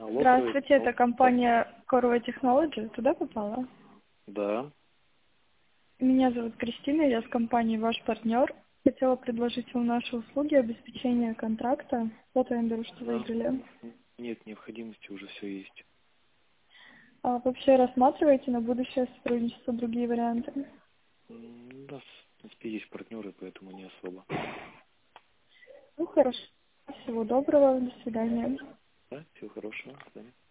Алло, Здравствуйте, это привет. компания Corvo Technology. Туда попала? Да. Меня зовут Кристина, я с компанией «Ваш партнер». Хотела предложить вам наши услуги обеспечения контракта по тендеру, что Да. выиграли. Нет необходимости, уже все есть. А вообще рассматриваете на будущее сотрудничество другие варианты? У нас, в принципе, есть партнеры, поэтому не особо. Ну, хорошо. Всего доброго, до свидания. Да, всего хорошего. До свидания.